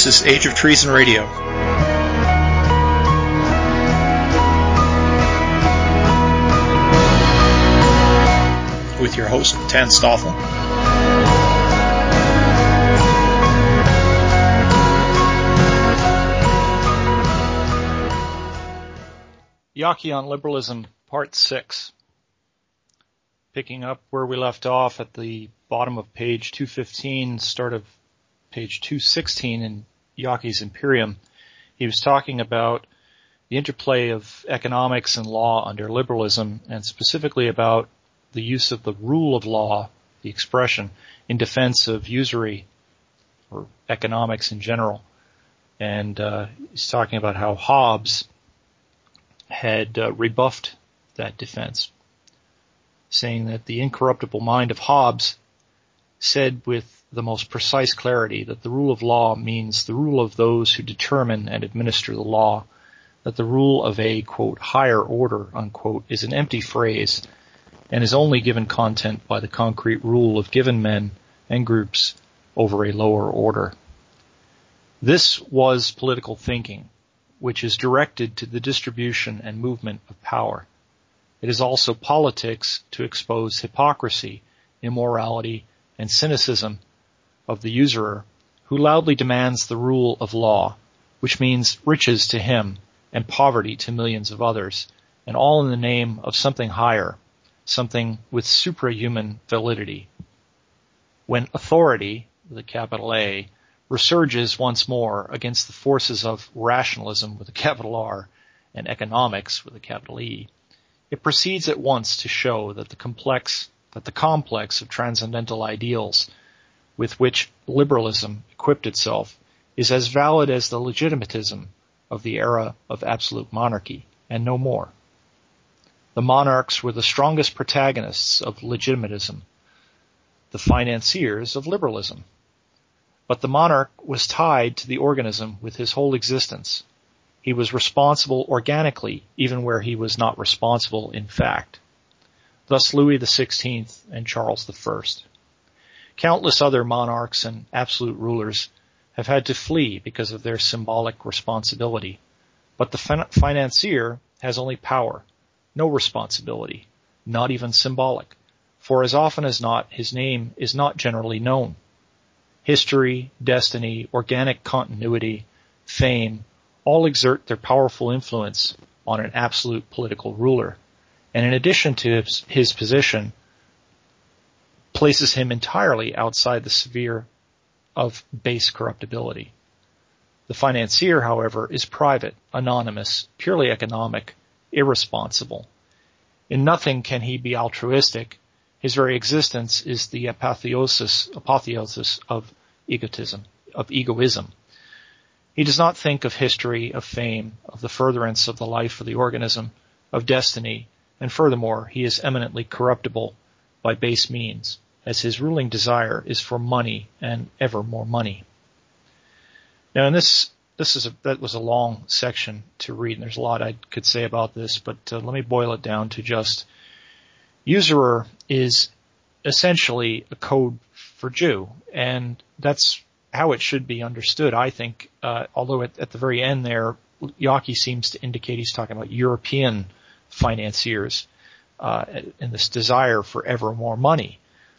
This is Age of Treason Radio. With your host, Tan Stoffel. Yawkey on Liberalism, Part 6. Picking up where we left off at the bottom of page 215, start of page 216 in Yawkey's Imperium, he was talking about the interplay of economics and law under liberalism, and specifically about the use of the rule of law, the expression, in defense of usury or economics in general. And he's talking about how Hobbes had rebuffed that defense, saying that the incorruptible mind of Hobbes said with the most precise clarity that the rule of law means the rule of those who determine and administer the law, that the rule of a, quote, higher order, unquote, is an empty phrase and is only given content by the concrete rule of given men and groups over a lower order. This was political thinking, which is directed to the distribution and movement of power. It is also politics to expose hypocrisy, immorality, and cynicism of the usurer, who loudly demands the rule of law, which means riches to him and poverty to millions of others, and all in the name of something higher, something with suprahuman validity. When authority, with a capital A, resurges once more against the forces of rationalism, with a capital R, and economics, with a capital E, it proceeds at once to show that the complex of transcendental ideals with which liberalism equipped itself is as valid as the legitimatism of the era of absolute monarchy, and no more. The monarchs were the strongest protagonists of legitimatism, the financiers of liberalism. But the monarch was tied to the organism with his whole existence. He was responsible organically, even where he was not responsible in fact. Thus Louis XVI and Charles I. Countless other monarchs and absolute rulers have had to flee because of their symbolic responsibility. But the financier has only power, no responsibility, not even symbolic, for as often as not, his name is not generally known. History, destiny, organic continuity, fame, all exert their powerful influence on an absolute political ruler, and in addition to his position, places him entirely outside the sphere of base corruptibility. The financier, however, is private, anonymous, purely economic, irresponsible. In nothing can he be altruistic. His very existence is the apotheosis of egoism. He does not think of history, of fame, of the furtherance of the life of the organism, of destiny, and furthermore, he is eminently corruptible by base means, as his ruling desire is for money and ever more money. Now, in that was a long section to read, and there's a lot I could say about this, but let me boil it down to just usurer is essentially a code for Jew, and that's how it should be understood, I think, although at the very end there, Yawkey seems to indicate he's talking about European financiers and this desire for ever more money.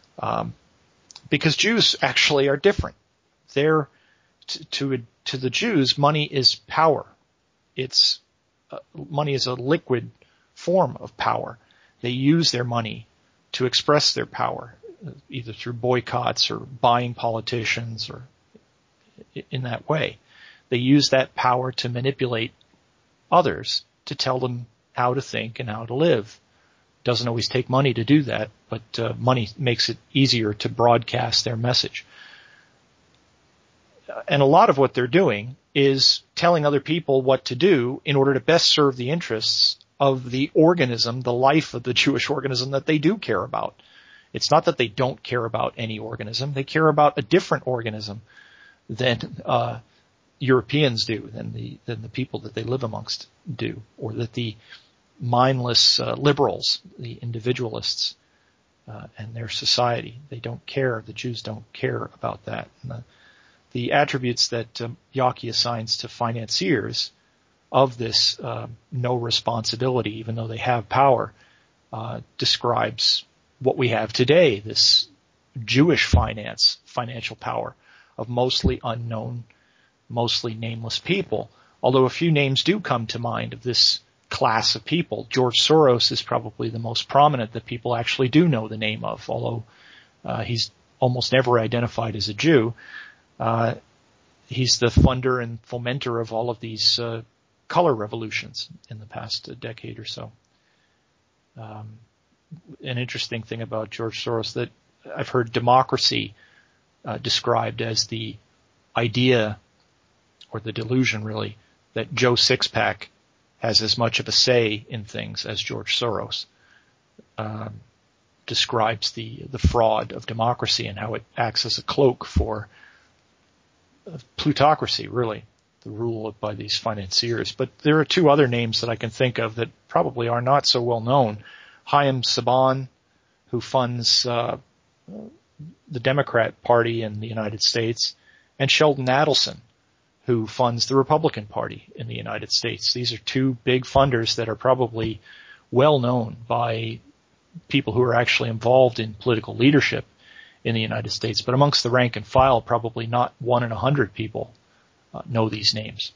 Because Jews actually are different. They're, to the Jews, money is power. Money is a liquid form of power. They use their money to express their power, either through boycotts or buying politicians or in that way. They use that power to manipulate others, to tell them how to think and how to live. Doesn't always take money to do that, but money makes it easier to broadcast their message. And a lot of what they're doing is telling other people what to do in order to best serve the interests of the organism, the life of the Jewish organism that they do care about. It's not that they don't care about any organism. They care about a different organism than Europeans do, than the people that they live amongst do, or that the mindless liberals, the individualists, and their society, they don't care. The Jews don't care about that. And the attributes that Yockey assigns to financiers of this no responsibility, even though they have power, describes what we have today, this Jewish financial power of mostly unknown, mostly nameless people. Although a few names do come to mind of this class of people. George Soros is probably the most prominent that people actually do know the name of, although he's almost never identified as a Jew. He's the funder and fomenter of all of these color revolutions in the past decade or so. An interesting thing about George Soros that I've heard democracy described as the idea, or the delusion really, that Joe Sixpack has as much of a say in things as George Soros. Describes the fraud of democracy and how it acts as a cloak for plutocracy, really, the rule by these financiers. But there are two other names that I can think of that probably are not so well known. Chaim Saban, who funds the Democrat Party in the United States, and Sheldon Adelson, who funds the Republican Party in the United States. These are two big funders that are probably well known by people who are actually involved in political leadership in the United States. But amongst the rank and file, probably not 1 in 100 people know these names.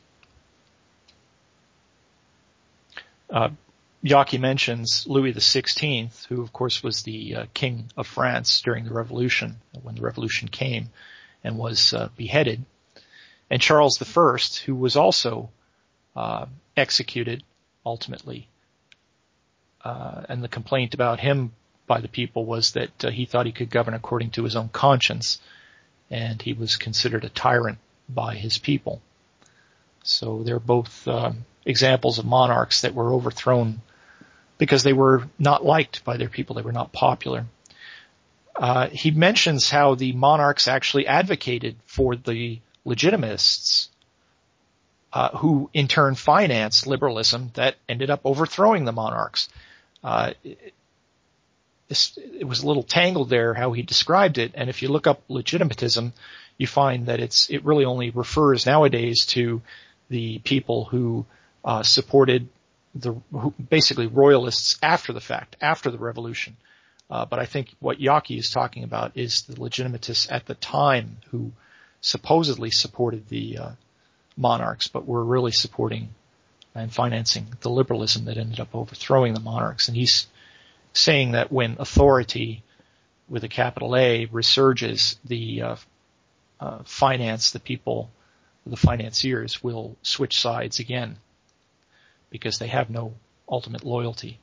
Yockey mentions Louis XVI, who of course was the king of France during the Revolution, when the Revolution came, and was beheaded. And Charles I, who was also executed ultimately. And the complaint about him by the people was that he thought he could govern according to his own conscience, and he was considered a tyrant by his people. So they're both examples of monarchs that were overthrown because they were not liked by their people. They were not popular. He mentions how the monarchs actually advocated for the legitimists, who in turn financed liberalism that ended up overthrowing the monarchs. It was a little tangled there how he described it, and if you look up legitimatism, you find that it really only refers nowadays to the people who supported basically royalists after the fact, after the revolution. But I think what Yockey is talking about is the legitimatists at the time who supposedly supported the monarchs, but were really supporting and financing the liberalism that ended up overthrowing the monarchs. And he's saying that when authority, with a capital A, resurges, the finance, the people, the financiers will switch sides again because they have no ultimate loyalty.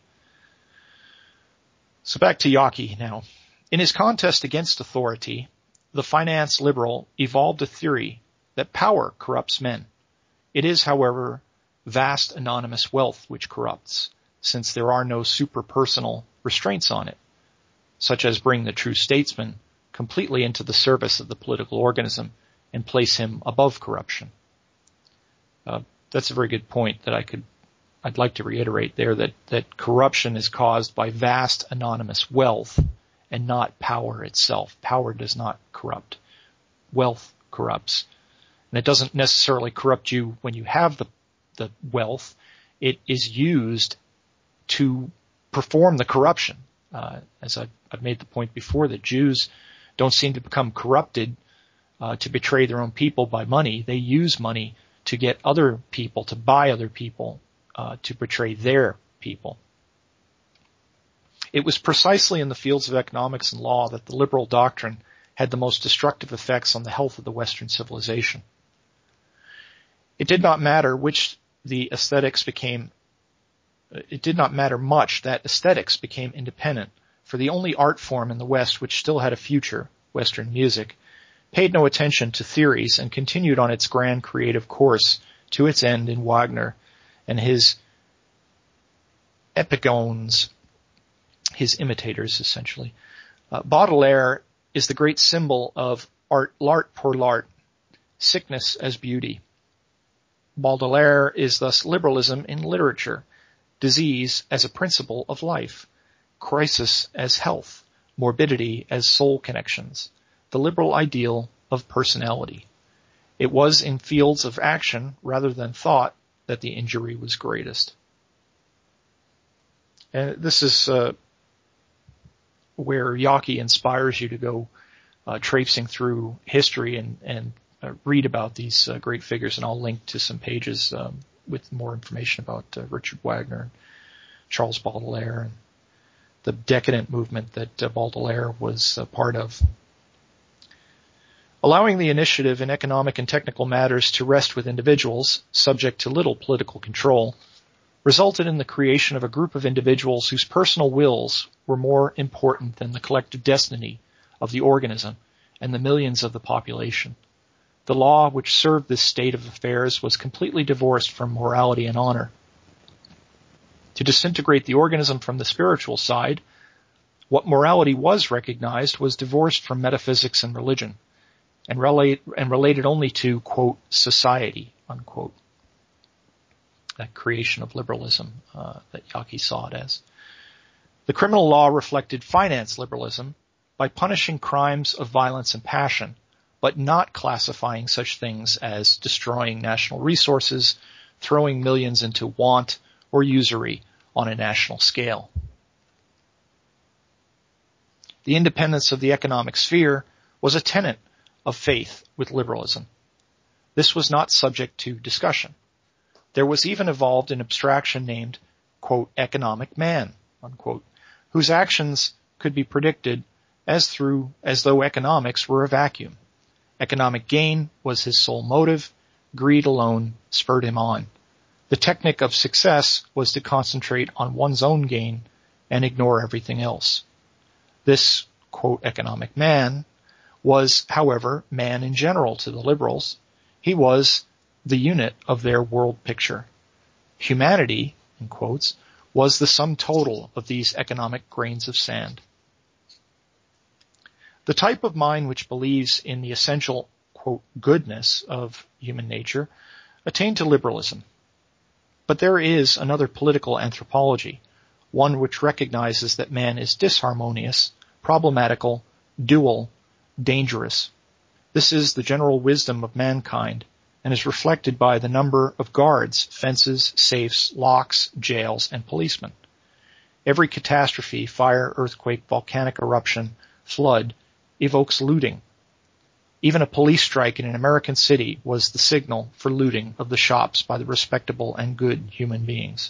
So back to Yockey now. In his contest against authority, the finance liberal evolved a theory that power corrupts men. It is, however, vast anonymous wealth which corrupts, since there are no superpersonal restraints on it, such as bring the true statesman completely into the service of the political organism and place him above corruption. That's a very good point that I'd like to reiterate there, that corruption is caused by vast anonymous wealth and not power itself. Power does not corrupt. Wealth corrupts. And it doesn't necessarily corrupt you when you have the wealth. It is used to perform the corruption. As I've made the point before, that Jews don't seem to become corrupted to betray their own people by money. They use money to get other people, to buy other people, to betray their people. It was precisely in the fields of economics and law that the liberal doctrine had the most destructive effects on the health of the Western civilization. It did not matter much that aesthetics became independent, for the only art form in the West which still had a future, Western music, paid no attention to theories and continued on its grand creative course to its end in Wagner and his epigones, his imitators essentially. Baudelaire is the great symbol of l'art pour l'art, sickness as beauty. Baudelaire is thus liberalism in literature, disease as a principle of life, crisis as health, morbidity as soul connections, the liberal ideal of personality. It was in fields of action rather than thought that the injury was greatest. And this is where Yockey inspires you to go traipsing through history and read about these great figures. And I'll link to some pages with more information about Richard Wagner and Charles Baudelaire and the decadent movement that Baudelaire was a part of. Allowing the initiative in economic and technical matters to rest with individuals, subject to little political control, resulted in the creation of a group of individuals whose personal wills were more important than the collective destiny of the organism and the millions of the population. The law which served this state of affairs was completely divorced from morality and honor. To disintegrate the organism from the spiritual side, what morality was recognized was divorced from metaphysics and religion, and related only to, quote, society, unquote. That creation of liberalism that Yockey saw it as. The criminal law reflected finance liberalism by punishing crimes of violence and passion, but not classifying such things as destroying national resources, throwing millions into want, or usury on a national scale. The independence of the economic sphere was a tenet of faith with liberalism. This was not subject to discussion. There was even evolved an abstraction named, quote, economic man, unquote, whose actions could be predicted as though economics were a vacuum. Economic gain was his sole motive. Greed alone spurred him on. The technique of success was to concentrate on one's own gain and ignore everything else. This, quote, economic man was, however, man in general to the liberals. He was the unit of their world picture. Humanity, in quotes, was the sum total of these economic grains of sand. The type of mind which believes in the essential, quote, goodness of human nature attained to liberalism. But there is another political anthropology, one which recognizes that man is disharmonious, problematical, dual, dangerous. This is the general wisdom of mankind and is reflected by the number of guards, fences, safes, locks, jails, and policemen. Every catastrophe, fire, earthquake, volcanic eruption, flood, evokes looting. Even a police strike in an American city was the signal for looting of the shops by the respectable and good human beings.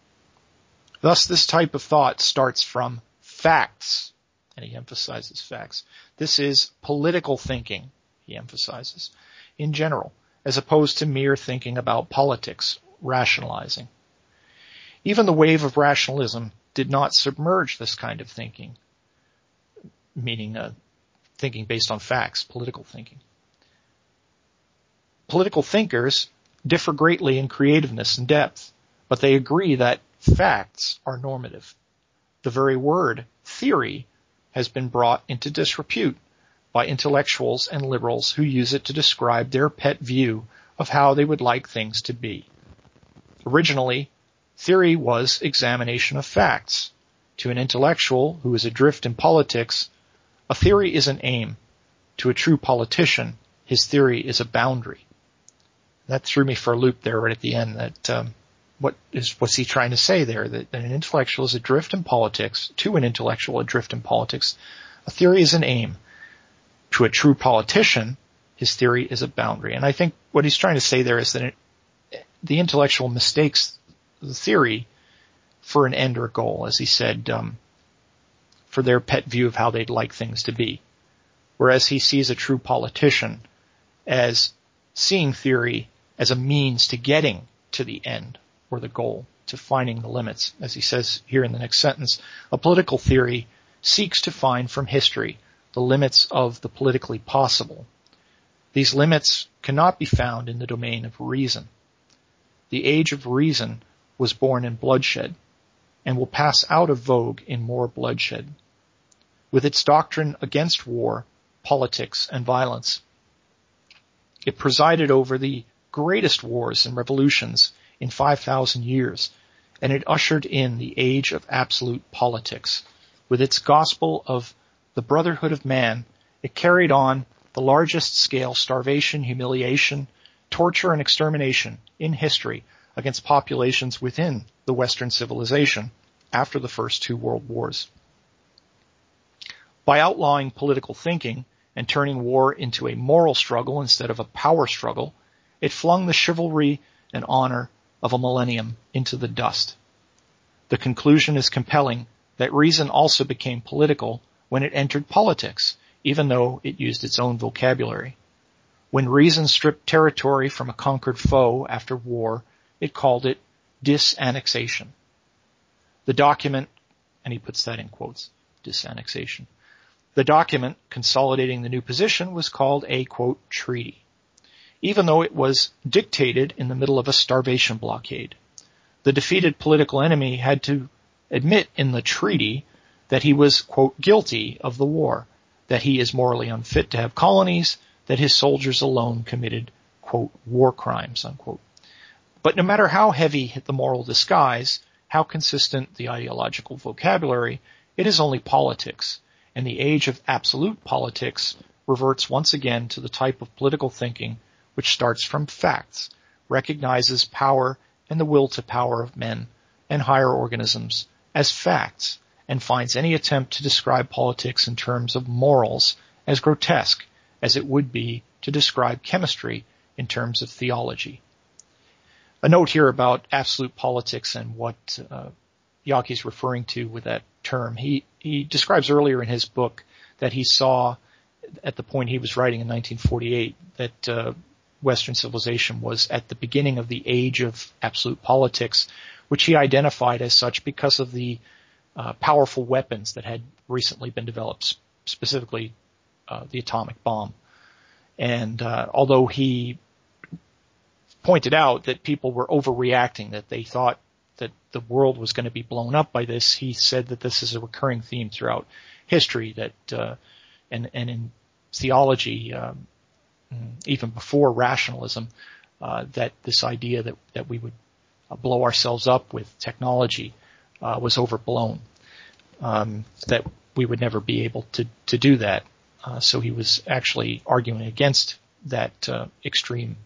Thus, this type of thought starts from facts, and he emphasizes facts. This is political thinking, he emphasizes, in general, as opposed to mere thinking about politics, rationalizing. Even the wave of rationalism did not submerge this kind of thinking, meaning thinking based on facts, political thinking. Political thinkers differ greatly in creativeness and depth, but they agree that facts are normative. The very word theory has been brought into disrepute by intellectuals and liberals who use it to describe their pet view of how they would like things to be. Originally, theory was examination of facts. To an intellectual who is adrift in politics, a theory is an aim. To a true politician, his theory is a boundary. That threw me for a loop there right at the end. That what's he trying to say there? That an intellectual is adrift in politics. To an intellectual adrift in politics, a theory is an aim. To a true politician, his theory is a boundary. And I think what he's trying to say there is that the intellectual mistakes the theory for an end or goal, as he said, for their pet view of how they'd like things to be. Whereas he sees a true politician as seeing theory as a means to getting to the end or the goal, to finding the limits. As he says here in the next sentence, a political theory seeks to find from history the limits of the politically possible. These limits cannot be found in the domain of reason. The age of reason was born in bloodshed and will pass out of vogue in more bloodshed. With its doctrine against war, politics, and violence, it presided over the greatest wars and revolutions in 5,000 years, and it ushered in the age of absolute politics. With its gospel of the brotherhood of man, it carried on the largest scale starvation, humiliation, torture, and extermination in history against populations within the Western civilization after the first two world wars. By outlawing political thinking and turning war into a moral struggle instead of a power struggle, it flung the chivalry and honor of a millennium into the dust. The conclusion is compelling that reason also became political when it entered politics, even though it used its own vocabulary. When reason stripped territory from a conquered foe after war, it called it disannexation. The document, and he puts that in quotes, disannexation. The document consolidating the new position was called a, quote, treaty, even though it was dictated in the middle of a starvation blockade. The defeated political enemy had to admit in the treaty that he was, quote, guilty of the war, that he is morally unfit to have colonies, that his soldiers alone committed, quote, war crimes, unquote. But no matter how heavy the moral disguise, how consistent the ideological vocabulary, it is only politics, and the age of absolute politics reverts once again to the type of political thinking which starts from facts, recognizes power and the will to power of men and higher organisms as facts, and finds any attempt to describe politics in terms of morals as grotesque as it would be to describe chemistry in terms of theology. A note here about absolute politics and what Yockey's referring to with that term. He describes earlier in his book that he saw at the point he was writing in 1948 that Western civilization was at the beginning of the age of absolute politics, which he identified as such because of the powerful weapons that had recently been developed, specifically the atomic bomb. And although he pointed out that people were overreacting, that they thought that the world was going to be blown up by this, he said that this is a recurring theme throughout history, that and in theology, even before rationalism, that this idea that we would blow ourselves up with technology was overblown, that we would never be able to do that. So he was actually arguing against that extreme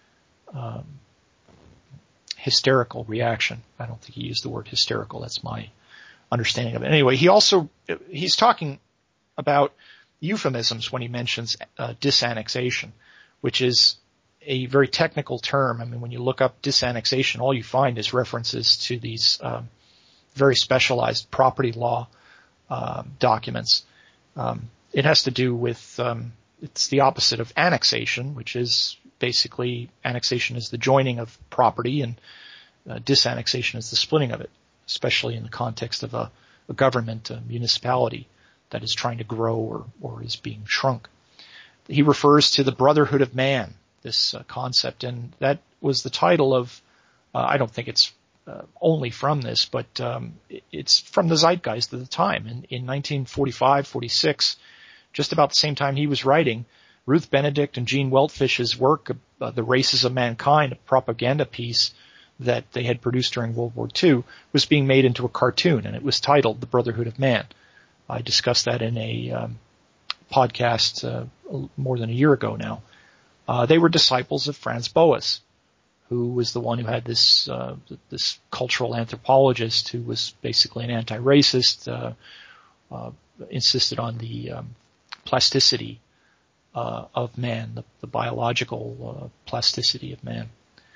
hysterical reaction. I don't think he used the word hysterical. That's my understanding of it. Anyway, he's talking about euphemisms when he mentions disannexation, which is a very technical term. I mean, when you look up disannexation, all you find is references to these very specialized property law documents. It has to do with it's the opposite of annexation, which is basically annexation is the joining of property, and disannexation is the splitting of it, especially in the context of a government, a municipality that is trying to grow or is being shrunk. He refers to the brotherhood of man, this concept, and that was the title of, I don't think it's only from this, but it's from the zeitgeist of the time. In 1945, 46, just about the same time he was writing, Ruth Benedict and Gene Weltfish's work, The Races of Mankind, a propaganda piece that they had produced during World War II, was being made into a cartoon, and it was titled The Brotherhood of Man. I discussed that in a podcast more than a year ago now. They were disciples of Franz Boas, who was the one who had this cultural anthropologist who was basically an anti-racist, insisted on the plasticity of man, the biological plasticity of man.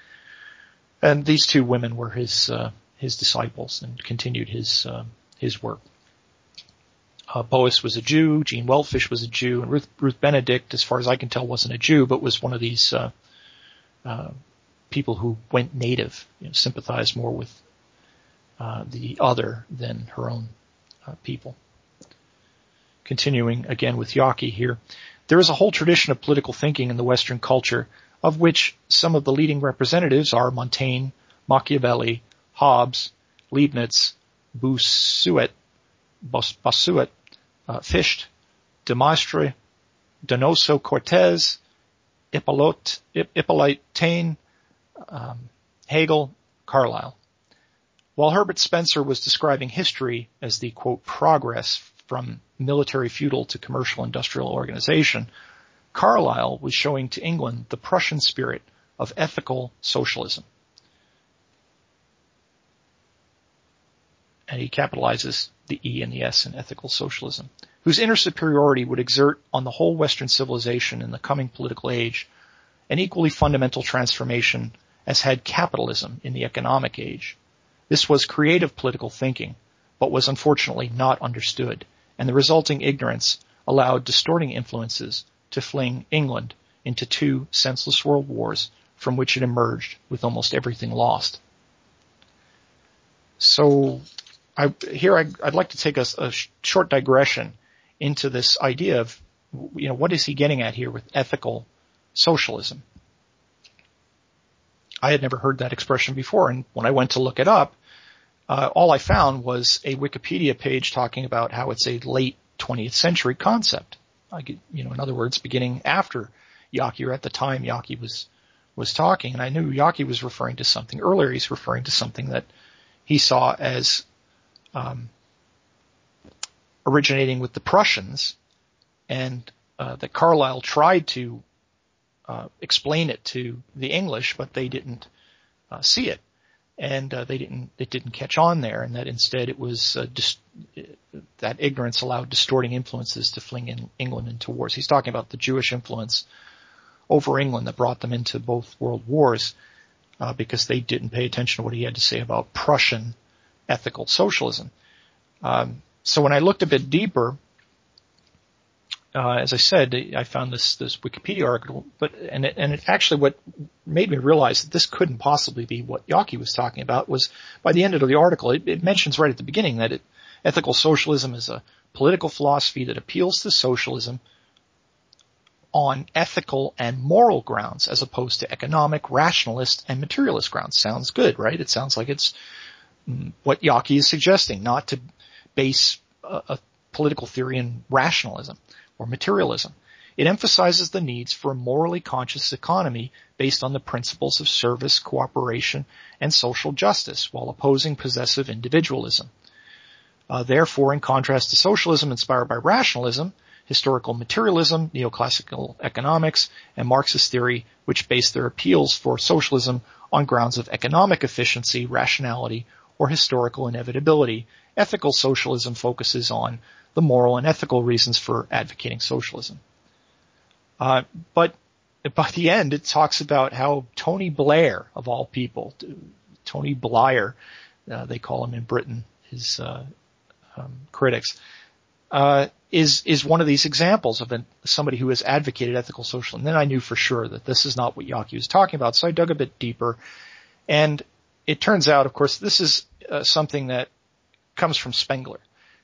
And these two women were his disciples and continued his work. Boas was a Jew, Gene Weltfish was a Jew, and Ruth Benedict, as far as I can tell, wasn't a Jew, but was one of these people who went native, sympathized more with the other than her own people. Continuing again with Yockey here, there is a whole tradition of political thinking in the Western culture, of which some of the leading representatives are Montaigne, Machiavelli, Hobbes, Leibniz, Bossuet, Fichte, de Maistre, Donoso Cortez, Hippolyte Taine, Hegel, Carlyle. While Herbert Spencer was describing history as the, quote, progress from military feudal to commercial industrial organization, Carlyle was showing to England the Prussian spirit of ethical socialism. And he capitalizes the E and the S in ethical socialism, whose inner superiority would exert on the whole Western civilization in the coming political age an equally fundamental transformation as had capitalism in the economic age. This was creative political thinking, but was unfortunately not understood, and the resulting ignorance allowed distorting influences to fling England into two senseless world wars from which it emerged with almost everything lost. So I'd like to take a short digression into this idea of, what is he getting at here with ethical socialism? I had never heard that expression before, and when I went to look it up, all I found was a Wikipedia page talking about how it's a late 20th century concept. In other words, beginning after Yockey, or at the time Yockey was talking, and I knew Yockey was referring to something earlier. He's referring to something that he saw as originating with the Prussians, and that Carlyle tried to explain it to the English, but they didn't see it, and it didn't catch on there, and that instead it was that ignorance allowed distorting influences to fling England into wars. He's talking about the Jewish influence over England that brought them into both world wars, because they didn't pay attention to what he had to say about Prussian ethical socialism. So when I looked a bit deeper, as I said, I found this Wikipedia article, and it actually, what made me realize that this couldn't possibly be what Yockey was talking about was, by the end of the article, it mentions right at the beginning that ethical socialism is a political philosophy that appeals to socialism on ethical and moral grounds as opposed to economic, rationalist, and materialist grounds. Sounds good, right? It sounds like it's what Yockey is suggesting, not to base a political theory in rationalism or materialism. It emphasizes the needs for a morally conscious economy based on the principles of service, cooperation, and social justice, while opposing possessive individualism. Therefore, in contrast to socialism inspired by rationalism, historical materialism, neoclassical economics, and Marxist theory, which base their appeals for socialism on grounds of economic efficiency, rationality, or historical inevitability, ethical socialism focuses on the moral and ethical reasons for advocating socialism. But by the end, it talks about how Tony Blair, of all people, Tony Blair, they call him in Britain, his critics, is one of these examples of somebody who has advocated ethical socialism. And then I knew for sure that this is not what Yockey was talking about, so I dug a bit deeper. And it turns out, of course, this is something that comes from Spengler.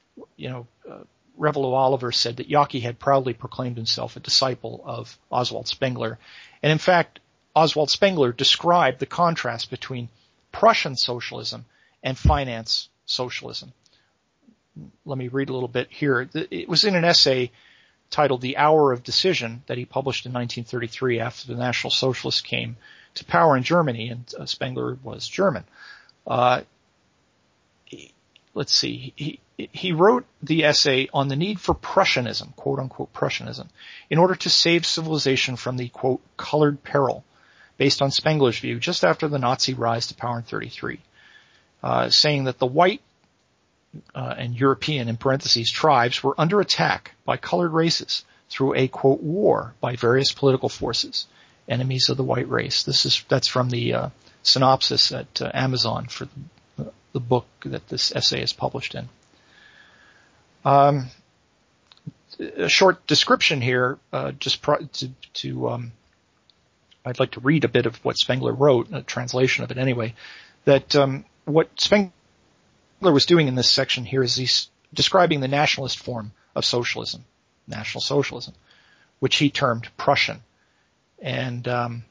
Revello Oliver said that Yockey had proudly proclaimed himself a disciple of Oswald Spengler. And in fact, Oswald Spengler described the contrast between Prussian socialism and finance socialism. Let me read a little bit here. It was in an essay titled The Hour of Decision that he published in 1933 after the National Socialists came to power in Germany, and Spengler was German. Let's see. He wrote the essay on the need for Prussianism, quote unquote Prussianism, in order to save civilization from the quote colored peril, based on Spengler's view just after the Nazi rise to power in 1933, saying that the white and European, in parentheses, tribes were under attack by colored races through a quote war by various political forces, enemies of the white race. That's from the synopsis at Amazon for the book that this essay is published in. A short description here, I'd like to read a bit of what Spengler wrote, a translation of it anyway, that what Spengler was doing in this section here is he's describing the nationalist form of socialism, National Socialism, which he termed Prussian. And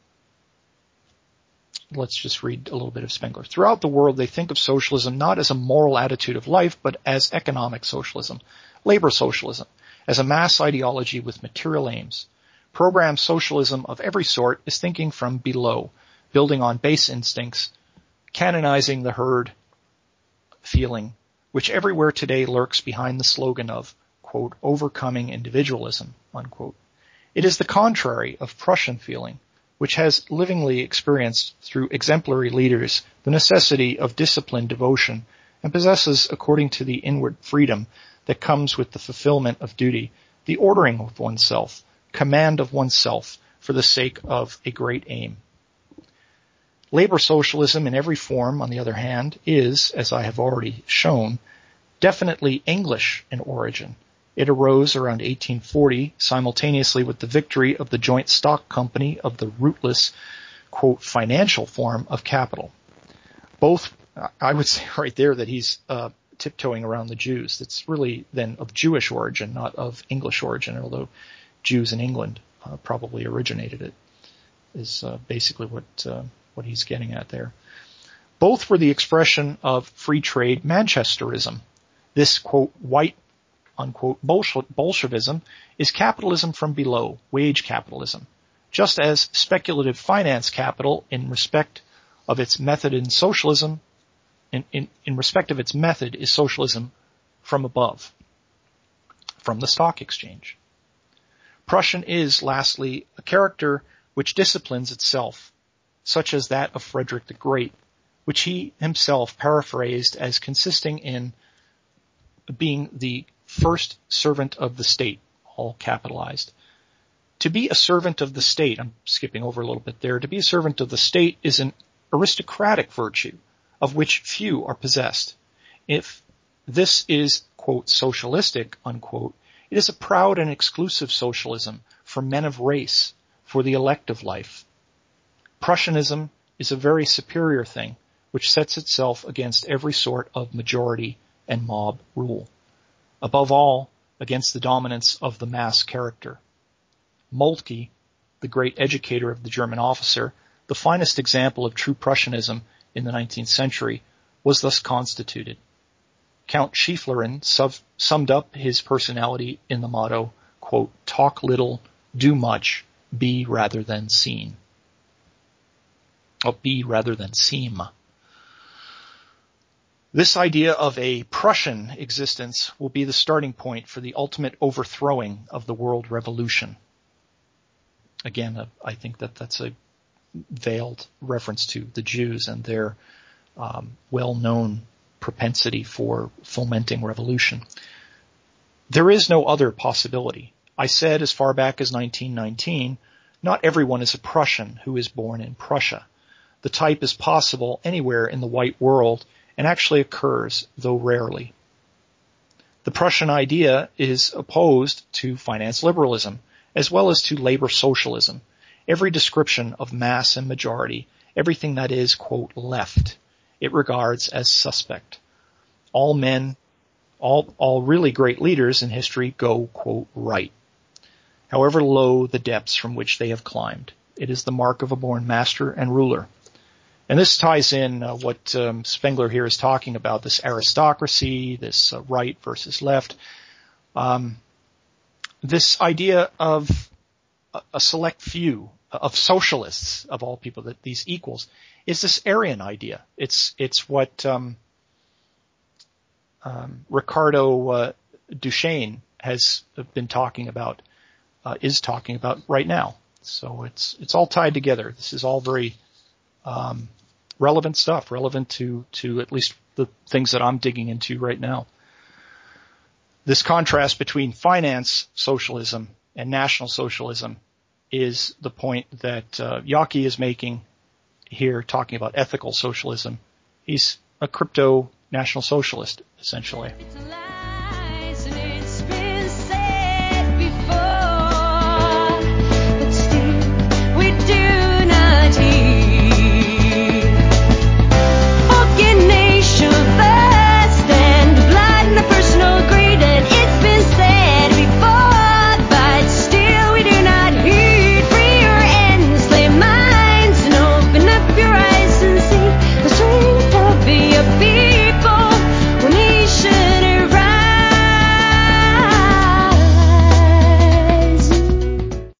let's just read a little bit of Spengler. Throughout the world, they think of socialism not as a moral attitude of life, but as economic socialism, labor socialism, as a mass ideology with material aims. Programmed socialism of every sort is thinking from below, building on base instincts, canonizing the herd feeling, which everywhere today lurks behind the slogan of, quote, overcoming individualism, unquote. It is the contrary of Prussian feeling, which has livingly experienced through exemplary leaders the necessity of disciplined devotion and possesses, according to the inward freedom that comes with the fulfillment of duty, the ordering of oneself, command of oneself for the sake of a great aim. Labor socialism in every form, on the other hand, is, as I have already shown, definitely English in origin. It arose around 1840, simultaneously with the victory of the joint stock company of the rootless, quote, financial form of capital. Both, I would say right there that he's tiptoeing around the Jews. It's really then of Jewish origin, not of English origin, although Jews in England probably originated it, is basically what he's getting at there. Both were the expression of free trade Manchesterism. This, quote, white, unquote, Bolshevism is capitalism from below, wage capitalism, just as speculative finance capital in respect of its method in socialism, in respect of its method is socialism from above, from the stock exchange. Prussian is, lastly, a character which disciplines itself, such as that of Frederick the Great, which he himself paraphrased as consisting in being the first servant of the state, all capitalized. To be a servant of the state, I'm skipping over a little bit there, to be a servant of the state is an aristocratic virtue of which few are possessed. If this is, quote, socialistic, unquote, it is a proud and exclusive socialism for men of race, for the elect of life. Prussianism is a very superior thing, which sets itself against every sort of majority and mob rule. Above all, against the dominance of the mass character. Moltke, the great educator of the German officer, the finest example of true Prussianism in the 19th century, was thus constituted. Count Schieflerin summed up his personality in the motto, quote, talk little, do much, be rather than seen. Be rather than seem. This idea of a Prussian existence will be the starting point for the ultimate overthrowing of the world revolution. Again, I think that's a veiled reference to the Jews and their well-known propensity for fomenting revolution. There is no other possibility. I said as far back as 1919, not everyone is a Prussian who is born in Prussia. The type is possible anywhere in the white world and actually occurs, though rarely. The Prussian idea is opposed to finance liberalism, as well as to labor socialism. Every description of mass and majority, everything that is, quote, left, it regards as suspect. All men, all really great leaders in history go, quote, right. However low the depths from which they have climbed, it is the mark of a born master and ruler. And this ties in what Spengler here is talking about, this aristocracy, this right versus left. This idea of a select few of socialists, of all people, that these equals, is this Aryan idea. It's what Ricardo Duchesne has been talking about, is talking about right now. So it's all tied together. This is all very relevant stuff, relevant to at least the things that I'm digging into right now. This contrast between finance socialism and national socialism is the point that Yockey is making here, talking about ethical socialism. He's a crypto national socialist, essentially.